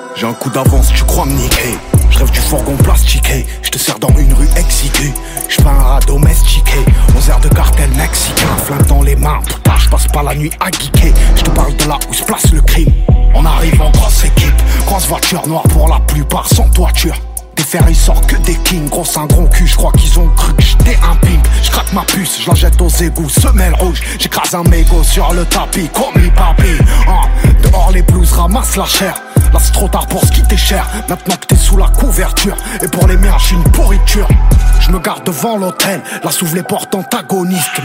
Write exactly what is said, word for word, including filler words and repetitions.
J'ai un coup d'avance, tu crois me niquer. Je rêve du fourgon plastiqué. Je te sers dans une rue exiguë. Je fais un rat domestiqué. Aux airs de cartel mexicain. Flingue dans les mains, putain, je passe pas la nuit à geeker. Je te parle de là où se place le crime. On arrive en grosse équipe. Grosse voiture noire pour la plupart sans toiture. Des fers ils sortent que des kings. Gros un gros cul, je crois qu'ils ont cru que j'étais un pimp. Je craque ma puce, je la jette aux égouts. Semelle rouge, j'écrase un mégot sur le tapis. Comme les papis, hein. Dehors les blues ramassent la chair. Là c'est trop tard pour ce qui t'est cher. Maintenant que t'es sous la couverture. Et pour les miens j'suis une pourriture. Je me garde devant l'hôtel. Là s'ouvrent les portes antagonistes.